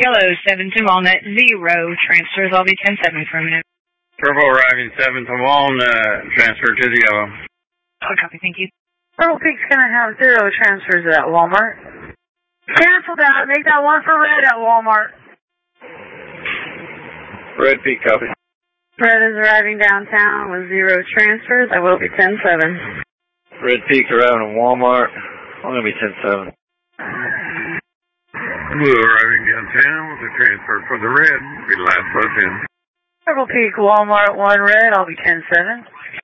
Yellow 7 to Walnut 0. Transfers, I'll be 10-7 for a minute. Purple arriving 7 to Walnut. Transfer to the yellow. Oh, copy, thank you. Purple Peak's going to have 0 transfers at Walmart. Cancel that. Make that one for Red at Walmart. Red Peak, copy. Red is arriving downtown with 0 transfers. I will be 10-7. Red Peak arriving at Walmart. I'm going to be 10-7. Blue arriving downtown with a transfer for the red. Be last bus in. Purple Peak, Walmart 1 Red. I'll be 10-7.